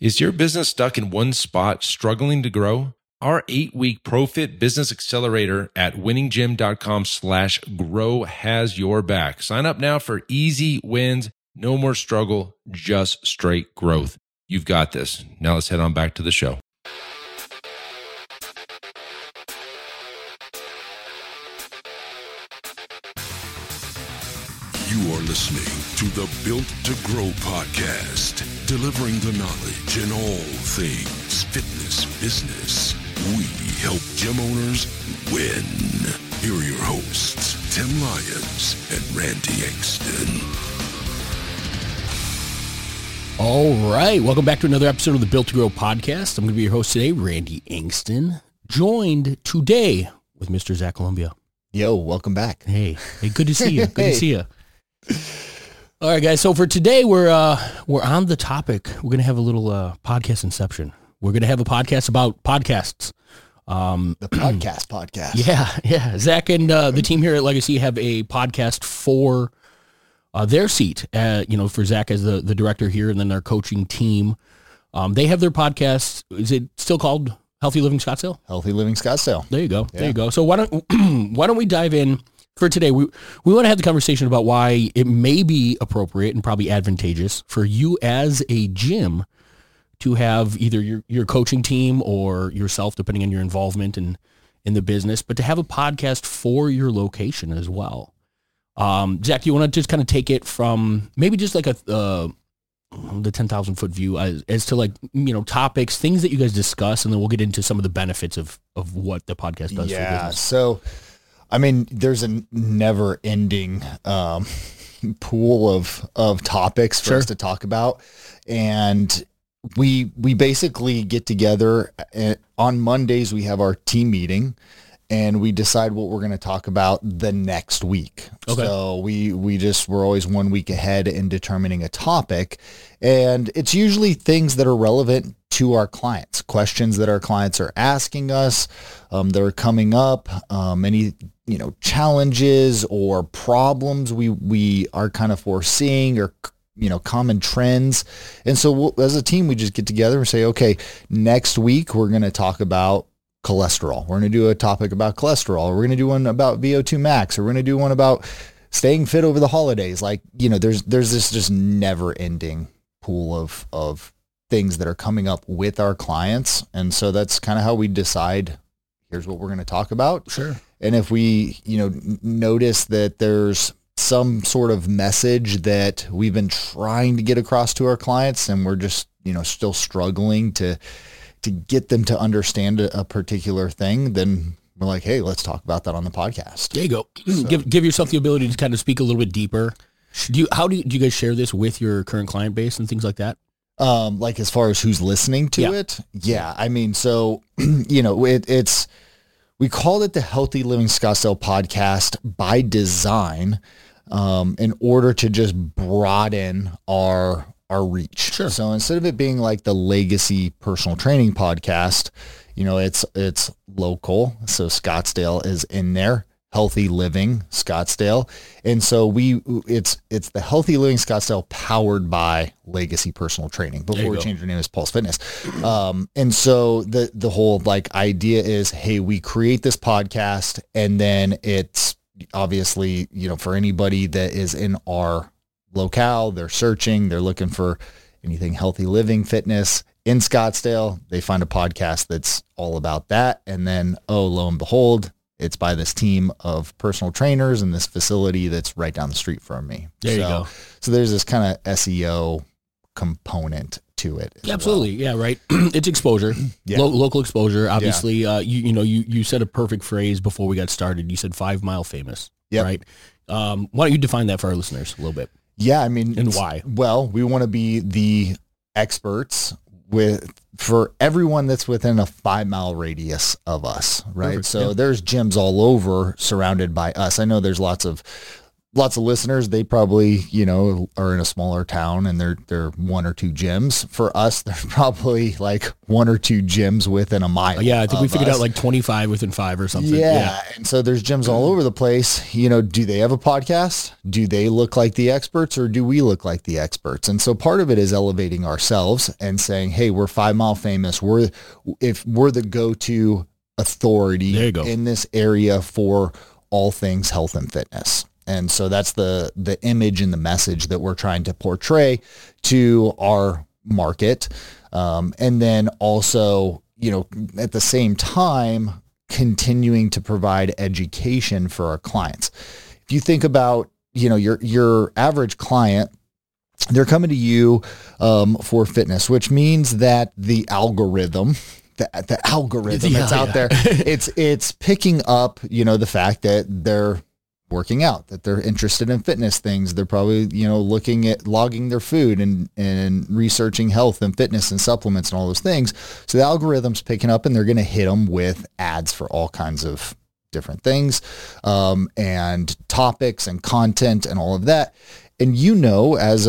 Is your business stuck in one spot, struggling to grow? Our 8-week ProFit Business Accelerator at winninggym.com/grow has your back. Sign up now for easy wins, no more struggle, just straight growth. You've got this. Now let's head on back to the show. You are listening to the Built to Grow podcast, delivering the knowledge in all things fitness business. We help gym owners win. Here are your hosts, Tim Lyons and Randy Engston. All right, welcome back to another episode of the Built to Grow podcast. I'm going to be your host today, Randy Engston, joined today with Mr. Zach Columbia. Yo, welcome back. Hey, good to see you. Good to see you. All right, guys. So for today, we're on the topic. We're going to have a little podcast inception. We're going to have a podcast about podcasts. The podcast. Yeah. Zach and the team here at Legacy have a podcast for their seat. For Zach as the director here, and then their coaching team. They have their podcast. Is it still called Healthy Living Scottsdale? Healthy Living Scottsdale. There you go. Yeah. There you go. So why don't we dive in? For today, we want to have the conversation about why it may be appropriate and probably advantageous for you as a gym to have either your coaching team or yourself, depending on your involvement in the business, but to have a podcast for your location as well. Zach, do you want to just kind of take it from maybe just like the 10,000 foot view as to topics, things that you guys discuss, and then we'll get into some of the benefits of what the podcast does for business. So there's a never-ending pool of topics for us to talk about, and we basically get together on Mondays. We have our team meeting, and we decide what we're going to talk about the next week. Okay. So we're always 1 week ahead in determining a topic, and it's usually things that are relevant to our clients, questions that our clients are asking us, that are coming up, any challenges or problems we are kind of foreseeing, or common trends. And so as a team, we just get together and say, okay, next week we're going to talk about cholesterol. We're going to do a topic about cholesterol. We're going to do one about VO2 max, or we're going to do one about staying fit over the holidays. There's this just never ending pool of things that are coming up with our clients. And so that's kind of how we decide, here's what we're going to talk about. Sure. And if we, notice that there's some sort of message that we've been trying to get across to our clients, and we're just, still struggling to get them to understand a particular thing, then we're like, hey, let's talk about that on the podcast. There you go. So, give yourself the ability to kind of speak a little bit deeper. Do you guys share this with your current client base and things like that? As far as who's listening to it? Yeah. We called it the Healthy Living Scottsdale podcast by design, in order to just broaden our reach. Sure. So instead of it being like the Legacy Personal Training podcast, it's local. So Scottsdale is in there. Healthy Living Scottsdale. And so it's the Healthy Living Scottsdale powered by Legacy Personal Training before we changed our name as Pulse Fitness. And so the whole idea is, hey, we create this podcast, and then it's obviously, for anybody that is in our locale, they're searching, they're looking for anything healthy living, fitness in Scottsdale, they find a podcast that's all about that. And then, lo and behold, it's by this team of personal trainers in this facility that's right down the street from me. There you go. So there's this kind of SEO component to it. Absolutely. Well. Yeah. Right. It's exposure, local exposure. Obviously, you said a perfect phrase before we got started. You said 5 Mile Famous. Yep. Right. Why don't you define that for our listeners a little bit? Yeah. And why? Well, we want to be the experts for everyone that's within a 5 mile radius of us, right? Perfect, so there's gyms all over surrounded by us. I know there's lots of lots of listeners, they probably, are in a smaller town and they're one or two gyms. For us, there's probably like one or two gyms within a mile. Yeah, I think we figured out like 25 within 5 or something. Yeah. And so there's gyms all over the place. Do they have a podcast? Do they look like the experts, or do we look like the experts? And so part of it is elevating ourselves and saying, hey, we're 5 Mile famous. If we're the go-to authority in this area for all things health and fitness. And so that's the image and the message that we're trying to portray to our market. And then also, at the same time, continuing to provide education for our clients. If you think about, your average client, they're coming to you for fitness, which means that the algorithm, the algorithm that's out there, it's picking up, the fact that they're working out, that they're interested in fitness things. They're probably, looking at logging their food and researching health and fitness and supplements and all those things. So the algorithm's picking up and they're going to hit them with ads for all kinds of different things, and topics and content and all of that. And as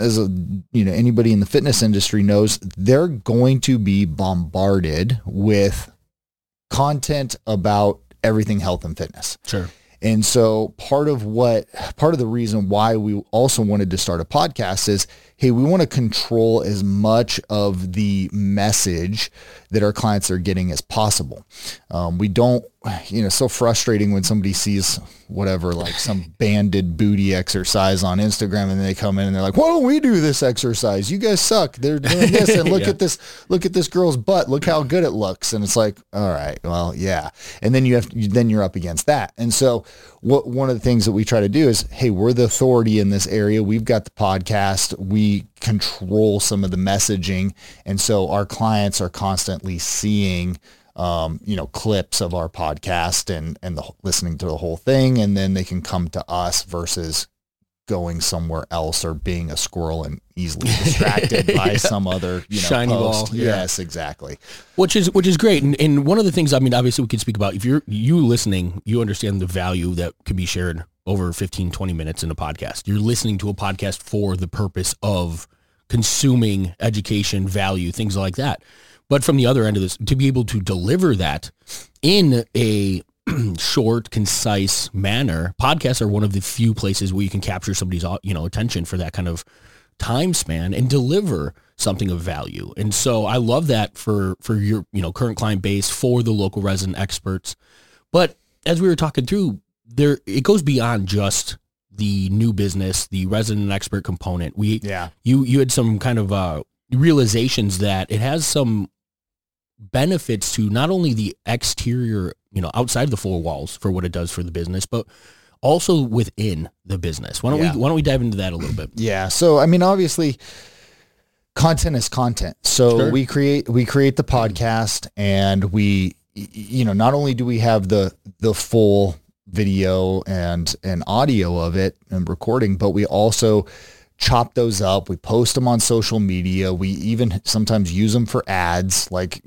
anybody in the fitness industry knows, they're going to be bombarded with content about everything health and fitness. Sure. And so part of the reason why we also wanted to start a podcast is, hey, we want to control as much of the message that our clients are getting as possible. We don't, so frustrating when somebody sees whatever, like some banded booty exercise on Instagram, and they come in and they're like, why don't we do this exercise? You guys suck. They're doing this, and look at this girl's butt. Look how good it looks. And it's like, all right, well, yeah. And then you're up against that. And so one of the things that we try to do is, hey, we're the authority in this area. We've got the podcast. We control some of the messaging. And so our clients are constantly seeing clips of our podcast and listening to the whole thing. And then they can come to us versus going somewhere else or being a squirrel and easily distracted by some other, shiny post. ball. Yeah. Yes, exactly. Which is great. And one of the things, obviously we could speak about, if you listening, you understand the value that could be shared over 15, 20 minutes in a podcast. You're listening to a podcast for the purpose of consuming education, value, things like that. But from the other end of this, to be able to deliver that in a short, concise manner, podcasts are one of the few places where you can capture somebody's, attention for that kind of time span and deliver something of value. And so I love that for your, current client base, for the local resident experts. But as we were talking through, it goes beyond just the new business, the resident expert component. You had some kind of realizations that it has some benefits to not only the exterior, outside the 4 walls for what it does for the business, but also within the business. Why don't we dive into that a little bit? Yeah. So, obviously content is content. So sure. we create the podcast, and we, not only do we have the full video and audio of it and recording, but we also chop those up. We post them on social media. We even sometimes use them for ads. Like,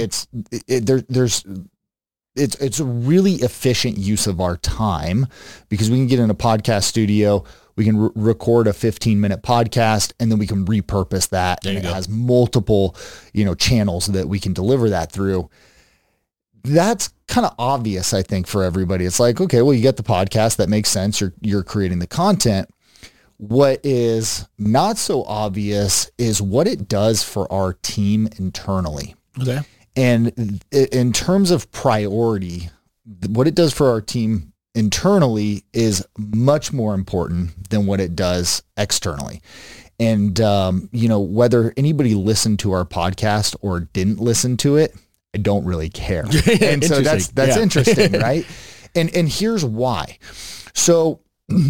it's a really efficient use of our time, because we can get in a podcast studio, we can record a 15-minute podcast, and then we can repurpose that. And it has multiple, channels that we can deliver that through. That's kind of obvious, I think, for everybody. It's like, okay, well, you get the podcast. That makes sense. You're creating the content. What is not so obvious is what it does for our team internally. Okay. And in terms of priority, what it does for our team internally is much more important than what it does externally. And, whether anybody listened to our podcast or didn't listen to it, I don't really care. And so that's interesting, right? And here's why. So,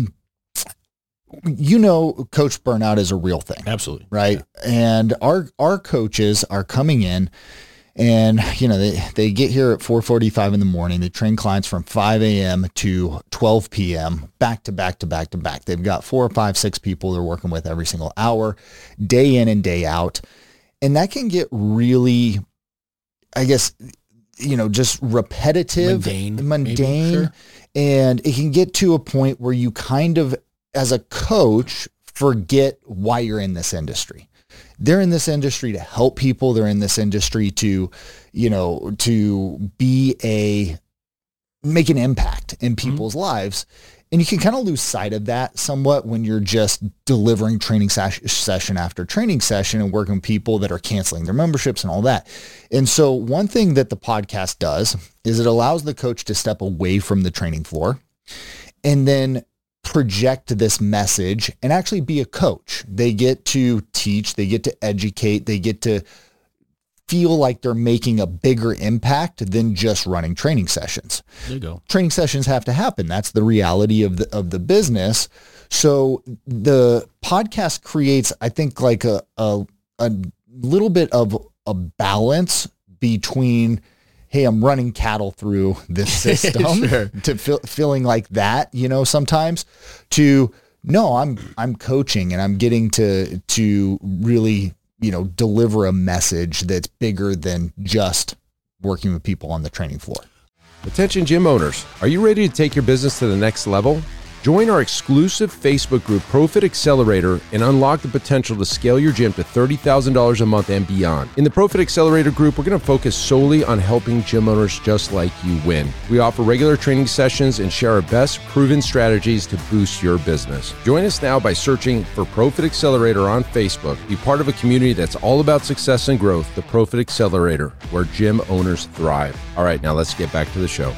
coach burnout is a real thing. Absolutely. Right. Yeah. And our coaches are coming in, and, they get here at 4:45 in the morning. They train clients from 5 a.m. to 12 p.m. back to back to back to back. They've got 4 or 5, 6 people they're working with every single hour, day in and day out. And that can get really, I guess, just repetitive, mundane. Sure. And it can get to a point where you kind of as a coach, forget why you're in this industry. They're in this industry to help people. They're in this industry to, to make an impact in people's lives. And you can kind of lose sight of that somewhat when you're just delivering training session after training session and working with people that are canceling their memberships and all that. And so one thing that the podcast does is it allows the coach to step away from the training floor and then project this message and actually be a coach. They get to teach, they get to educate, they get to feel like they're making a bigger impact than just running training sessions. There you go. Training sessions have to happen. That's the reality of the business. So the podcast creates, I think, like a little bit of a balance between, hey, I'm running cattle through this system Sure. to feeling like that, sometimes to, no, I'm coaching and I'm getting to really, deliver a message that's bigger than just working with people on the training floor. Attention gym owners, are you ready to take your business to the next level? Join our exclusive Facebook group, ProFit Accelerator, and unlock the potential to scale your gym to $30,000 a month and beyond. In the ProFit Accelerator group, we're going to focus solely on helping gym owners just like you win. We offer regular training sessions and share our best proven strategies to boost your business. Join us now by searching for ProFit Accelerator on Facebook. Be part of a community that's all about success and growth, the ProFit Accelerator, where gym owners thrive. All right, now let's get back to the show.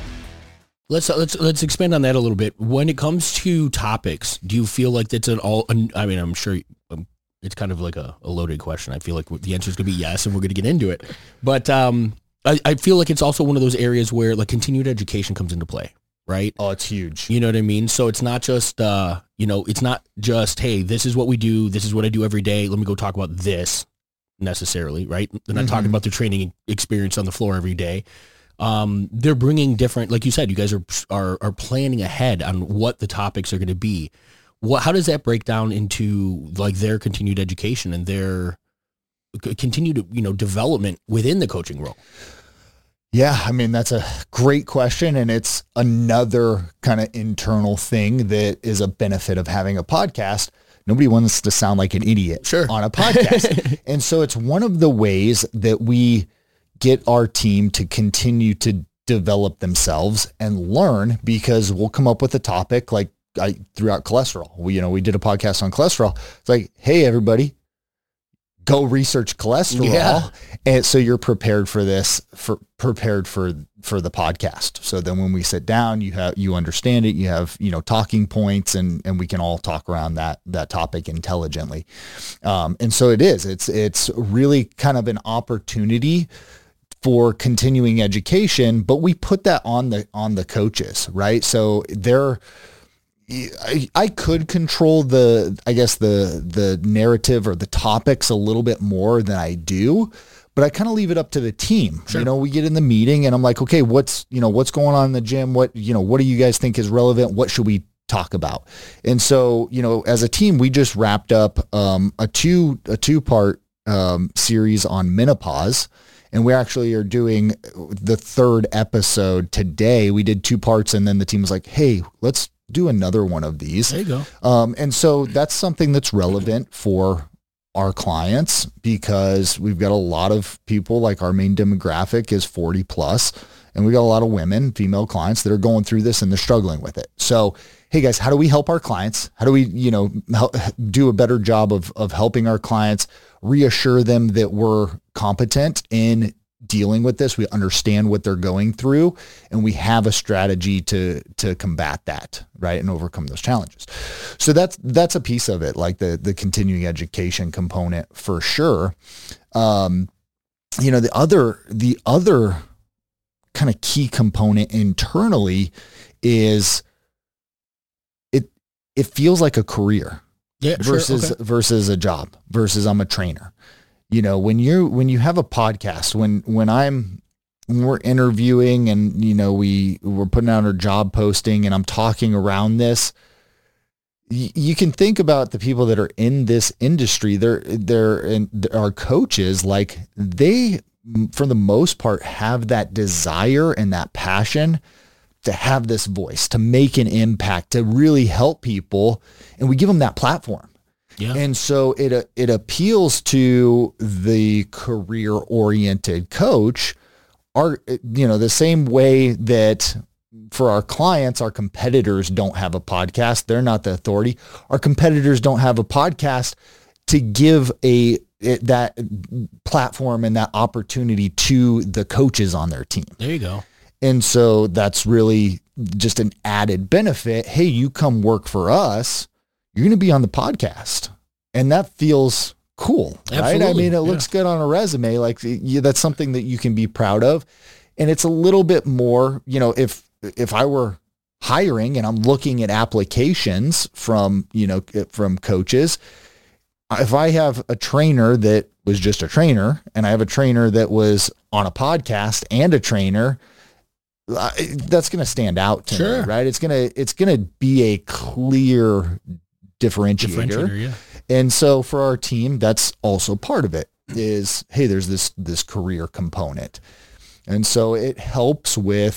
Let's expand on that a little bit. When it comes to topics, do you feel like that's I'm sure it's kind of like a loaded question. I feel like the answer is going to be yes, and we're going to get into it. But I feel like it's also one of those areas where like continued education comes into play, right? Oh, it's huge. You know what I mean? So it's not just, it's not just, hey, this is what we do. This is what I do every day. Let me go talk about this necessarily, right? They're not talking about their training experience on the floor every day. They're bringing different, like you said, you guys are planning ahead on what the topics are going to be. How does that break down into like their continued education and their continued, development within the coaching role? Yeah, I mean, that's a great question. And it's another kind of internal thing that is a benefit of having a podcast. Nobody wants to sound like an idiot on a podcast. And so it's one of the ways that we get our team to continue to develop themselves and learn, because we'll come up with a topic like I threw out cholesterol. We did a podcast on cholesterol. It's like, hey, everybody, go research cholesterol. Yeah. And so you're prepared for this, prepared for the podcast. So then when we sit down, you understand it, you have, talking points and we can all talk around that topic intelligently. And so it's really kind of an opportunity for continuing education, but we put that on the coaches, right? So I could control the narrative or the topics a little bit more than I do, but I kind of leave it up to the team. Sure. We get in the meeting and I'm like, okay, what's going on in the gym? What do you guys think is relevant? What should we talk about? And so, as a team, we just wrapped up a two-part series on menopause. And we actually are doing the third episode today. We did 2 parts and then the team was like, hey, let's do another one of these. There you go. And so that's something that's relevant for our clients, because we've got a lot of people, like our main demographic is 40 plus, and we got a lot of women, female clients that are going through this and they're struggling with it. So, hey guys, how do we help our clients? How do we, do a better job of helping our clients, reassure them that we're competent in dealing with this? We understand what they're going through and we have a strategy to combat that, right? And overcome those challenges. So that's a piece of it, like the continuing education component for sure. The other kind of key component internally is it feels like a career versus a job, versus I'm a trainer. When you have a podcast, when we're interviewing and, we're putting out our job posting and I'm talking around this, you can think about the people that are in this industry. They're our coaches, like they, for the most part, have that desire and that passion have this voice, to make an impact, to really help people, and we give them that platform. Yeah. And so it appeals to the career-oriented coach, the same way that for our clients, our competitors don't have a podcast. They're not the authority. Our competitors don't have a podcast to give that platform and that opportunity to the coaches on their team. There you go. And so that's really just an added benefit. Hey, you come work for us, you're going to be on the podcast. And that feels cool, Absolutely. right? I mean, it looks good on a resume. Like that's something that you can be proud of. And it's a little bit more, if I were hiring and I'm looking at applications from coaches, if I have a trainer that was just a trainer and I have a trainer that was on a podcast and a trainer, that's going to stand out to me, right? It's going to be a clear differentiator. Yeah. And so for our team, that's also part of it is, hey, there's this career component. And so it helps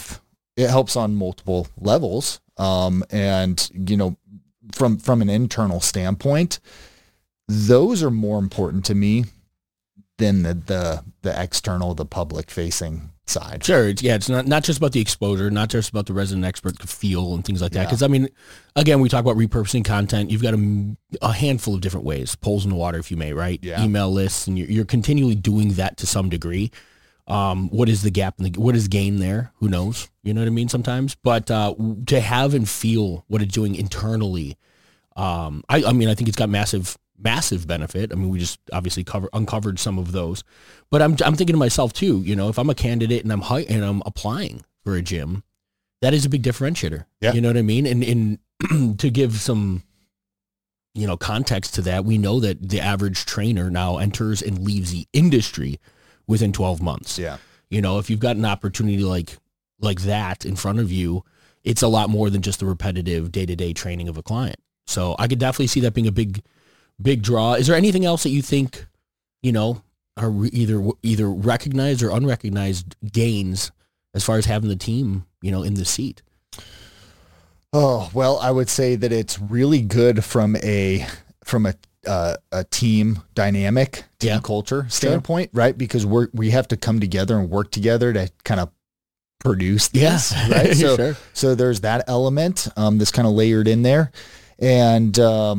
on multiple levels. And from an internal standpoint, those are more important to me than the external, the public facing side. Sure. It's not just about the exposure, not just about the resident expert feel and things like that. Because, I mean, again, we talk about repurposing content. You've got a handful of different ways, poles in the water, if you may, right? Yeah. Email lists, and you're continually doing that to some degree. What is the gap? What is gain there? Who knows? You know what I mean? Sometimes. But to have and feel what it's doing internally, I think it's got massive benefit. I mean, we just obviously uncovered some of those, but I'm thinking to myself too, if I'm a candidate and I'm applying for a gym, that is a big differentiator. Yeah. You know what I mean? And to give some, context to that, we know that the average trainer now enters and leaves the industry within 12 months. Yeah. If you've got an opportunity like that in front of you, it's a lot more than just the repetitive day-to-day training of a client. So I could definitely see that being a big draw. Is there anything else that you think, are either recognized or unrecognized gains as far as having the team, in the seat? Oh, well, I would say that it's really good from a team dynamic, team culture standpoint, right? Because we have to come together and work together to kind of produce this, right? So, so there's that element that's kind of layered in there. And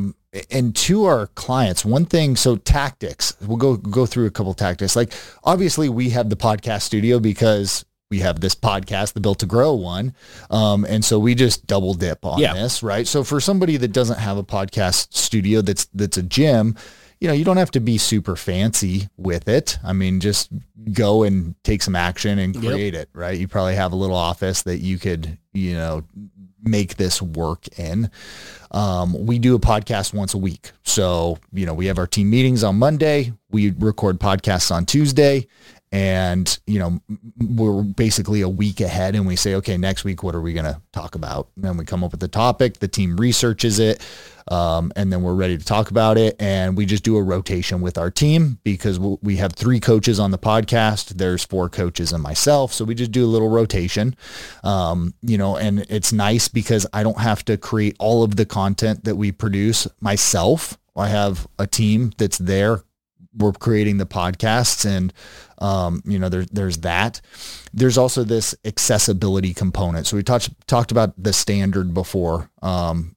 to our clients, one thing, so tactics, we'll go through a couple of tactics. Like obviously we have the podcast studio because we have this podcast, the Built to Grow one. And so we just double dip on this, right? So for somebody that doesn't have a podcast studio, that's a gym, you don't have to be super fancy with it. I mean, just go and take some action and create it, right? You probably have a little office that you could, make this work in. We do a podcast once a week. So, we have our team meetings on Monday. We record podcasts on Tuesday. And, we're basically a week ahead and we say, okay, next week, what are we going to talk about? And then we come up with the topic, the team researches it. And then we're ready to talk about it. And we just do a rotation with our team because we have 3 coaches on the podcast. There's 4 coaches and myself. So we just do a little rotation, and it's nice because I don't have to create all of the content that we produce myself. I have a team that's there. We're creating the podcasts and, there's that. There's also this accessibility component. So we talked about the standard before, on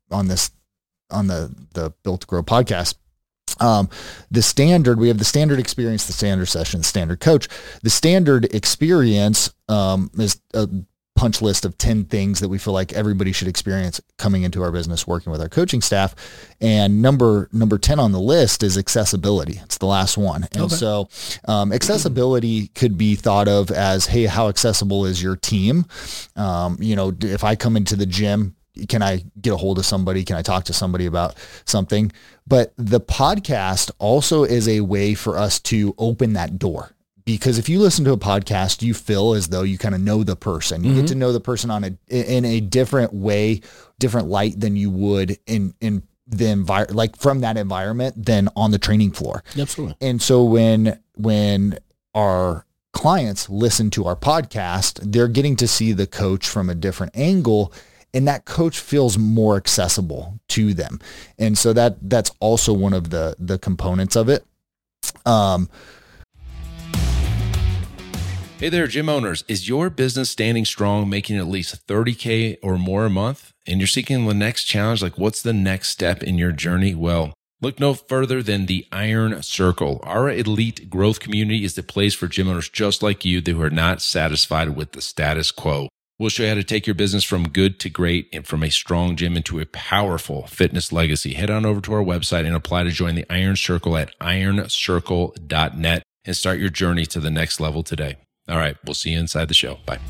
the Built to Grow podcast. The standard, we have the standard experience, the standard session, the standard coach. The standard experience is a punch list of 10 things that we feel like everybody should experience coming into our business, working with our coaching staff. And number 10 on the list is accessibility. It's the last one. And so accessibility could be thought of as, hey, how accessible is your team? If I come into the gym, can I get a hold of somebody? Can I talk to somebody about something? But the podcast also is a way for us to open that door. Because if you listen to a podcast, you feel as though you kind of know the person. You get to know the person in a different way, different light than you would in the like from that environment than on the training floor. Absolutely. And so when our clients listen to our podcast, they're getting to see the coach from a different angle, and that coach feels more accessible to them. And so that's also one of the components of it. Hey there, gym owners. Is your business standing strong, making at least $30K or more a month? And you're seeking the next challenge, like what's the next step in your journey? Well, look no further than the Iron Circle. Our elite growth community is the place for gym owners just like you who are not satisfied with the status quo. We'll show you how to take your business from good to great and from a strong gym into a powerful fitness legacy. Head on over to our website and apply to join the Iron Circle at ironcircle.net and start your journey to the next level today. All right, we'll see you inside the show. Bye.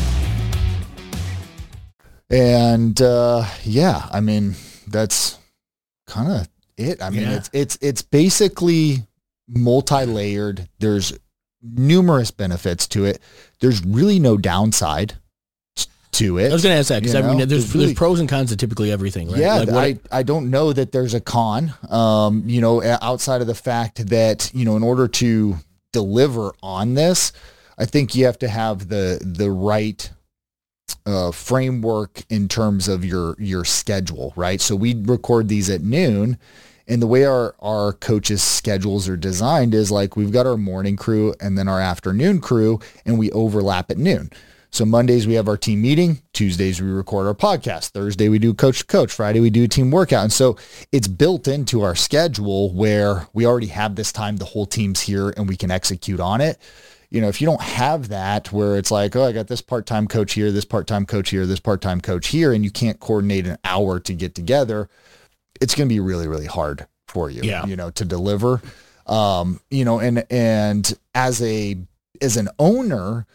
And yeah, I mean, that's kind of it. I mean, it's basically multi-layered. There's numerous benefits to it. There's really no downside to it. I was going to ask that because I mean, there's pros and cons to typically everything, right? Yeah, like I don't know that there's a con, outside of the fact that, in order to deliver on this, I think you have to have the right framework in terms of your schedule, right? So we record these at noon, and the way our coaches' schedules are designed is like we've got our morning crew and then our afternoon crew, and we overlap at noon. So Mondays we have our team meeting, Tuesdays we record our podcast, Thursday we do coach to coach, Friday we do a team workout. And so it's built into our schedule where we already have this time, the whole team's here and we can execute on it. If you don't have that where it's like, oh, I got this part-time coach here, this part-time coach here, this part-time coach here, and you can't coordinate an hour to get together, it's going to be really, really hard for you, to deliver. And as an owner,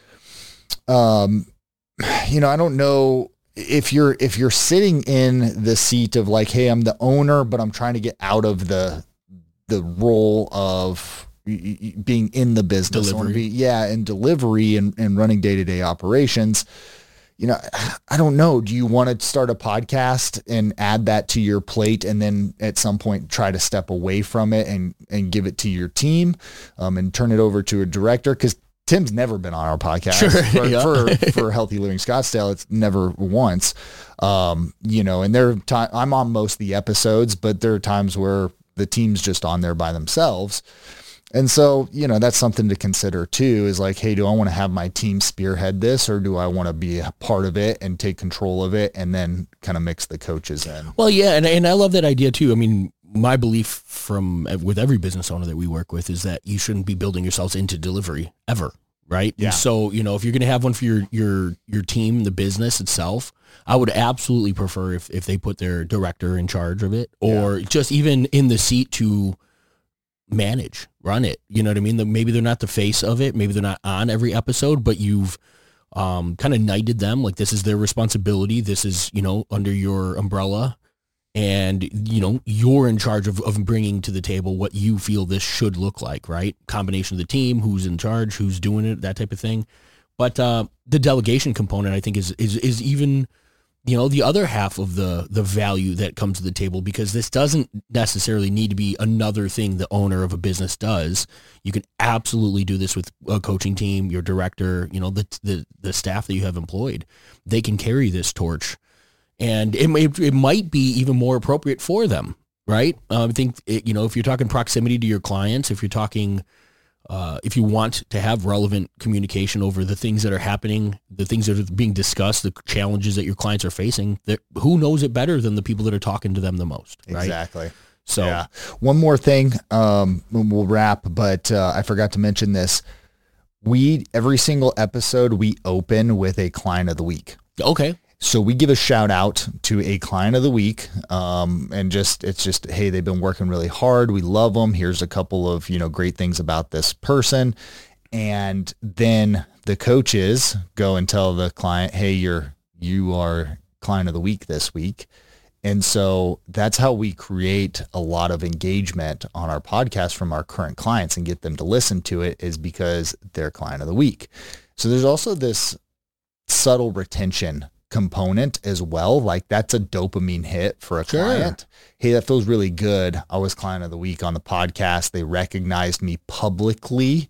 I don't know if you're sitting in the seat of like, hey, I'm the owner, but I'm trying to get out of the role of being in the business. I want to be, in delivery and running day-to-day operations. I don't know. Do you want to start a podcast and add that to your plate and then at some point try to step away from it and give it to your team, and turn it over to a director? Because Tim's never been on our podcast for Healthy Living Scottsdale. It's never once, and I'm on most of the episodes, but there are times where the team's just on there by themselves. And so, that's something to consider too, is like, hey, do I want to have my team spearhead this, or do I want to be a part of it and take control of it and then kind of mix the coaches in? Well, yeah. And I love that idea too. I mean, my belief with every business owner that we work with is that you shouldn't be building yourselves into delivery ever. Right. Yeah. And so, if you're going to have one for your team, the business itself, I would absolutely prefer if they put their director in charge of it, or just even in the seat to run it. You know what I mean? Maybe they're not the face of it. Maybe they're not on every episode, but you've kind of knighted them. Like, this is their responsibility. This is, under your umbrella. And, you're in charge of bringing to the table what you feel this should look like, right? Combination of the team, who's in charge, who's doing it, that type of thing. But the delegation component, I think, is even, the other half of the value that comes to the table, because this doesn't necessarily need to be another thing the owner of a business does. You can absolutely do this with a coaching team, your director, the staff that you have employed. They can carry this torch. And it might be even more appropriate for them, right? I think, if you're talking proximity to your clients, if you're talking, if you want to have relevant communication over the things that are happening, the things that are being discussed, the challenges that your clients are facing, who knows it better than the people that are talking to them the most, right? Exactly. So one more thing, we'll wrap, but I forgot to mention this. Every single episode, we open with a client of the week. Okay. So we give a shout out to a client of the week, and it's just, hey, they've been working really hard. We love them. Here's a couple of, great things about this person. And then the coaches go and tell the client, hey, you are client of the week this week. And so that's how we create a lot of engagement on our podcast from our current clients and get them to listen to it, is because they're client of the week. So there's also this subtle retention component as well. Like that's a dopamine hit for a client. Hey, that feels really good. I was client of the week on the podcast. They recognized me publicly.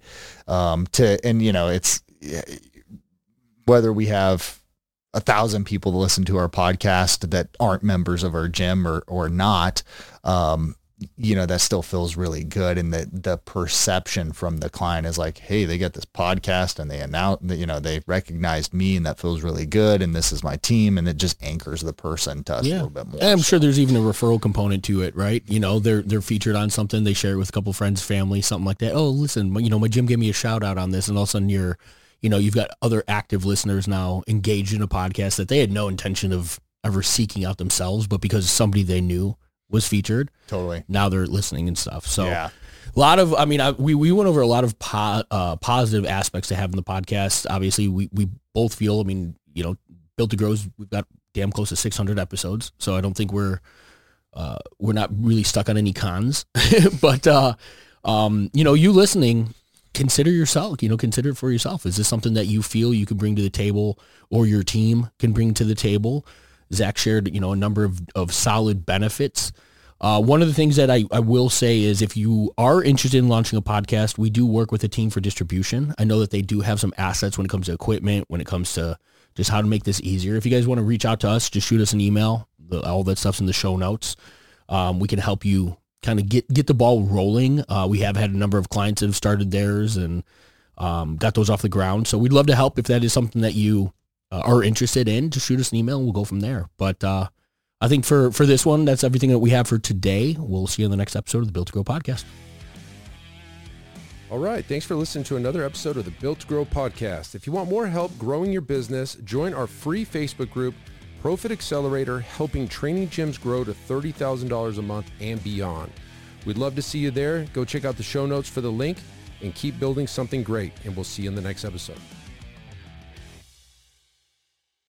It's whether we have 1,000 people to listen to our podcast that aren't members of our gym or not, that still feels really good. And the perception from the client is like, hey, they get this podcast and they announce that, they recognized me and that feels really good. And this is my team. And it just anchors the person to us a little bit more. And I'm sure there's even a referral component to it, right? They're featured on something. They share it with a couple friends, family, something like that. Oh, listen, my gym gave me a shout out on this. And all of a sudden you've got other active listeners now engaged in a podcast that they had no intention of ever seeking out themselves, but because somebody they knew was featured. Totally. Now they're listening and stuff. So a lot of, we went over a lot of positive aspects to having the podcast. Obviously we both feel, Built to Grow's, we've got damn close to 600 episodes. So I don't think we're not really stuck on any cons, but you listening, consider it for yourself. Is this something that you feel you can bring to the table or your team can bring to the table? Zach shared, a number of solid benefits. One of the things that I will say is if you are interested in launching a podcast, we do work with a team for distribution. I know that they do have some assets when it comes to equipment, when it comes to just how to make this easier. If you guys want to reach out to us, just shoot us an email. All that stuff's in the show notes. We can help you kind of get the ball rolling. We have had a number of clients that have started theirs and got those off the ground. So we'd love to help if that is something that you are interested in. Just shoot us an email and we'll go from there. But I think for this one, that's everything that we have for today. We'll see you in the next episode of the Built to Grow podcast. All right. Thanks for listening to another episode of the Built to Grow podcast. If you want more help growing your business, join our free Facebook group, Profit Accelerator, helping training gyms grow to $30,000 a month and beyond. We'd love to see you there. Go check out the show notes for the link and keep building something great. And we'll see you in the next episode.